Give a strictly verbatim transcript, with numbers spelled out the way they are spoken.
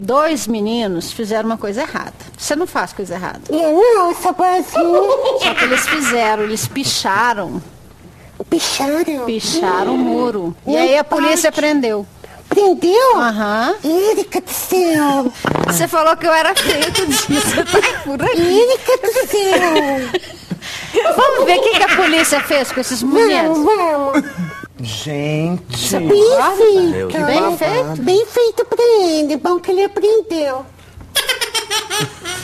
Dois meninos fizeram uma coisa errada. Você não faz coisa errada. Eu não, só assim. Só que eles fizeram, eles picharam. Picharam? Picharam o muro. E Meu aí a polícia pai. prendeu. Prendeu? Aham. Érica do céu. Você falou que eu era feia outro dia. Você tá por aí. Érica do céu. Vamos ver o que, que a polícia fez com esses meninos. Vamos, vamos. Gente. Bem Deus, feito. Bem feito. Bem feito pra ele. Bom que ele aprendeu.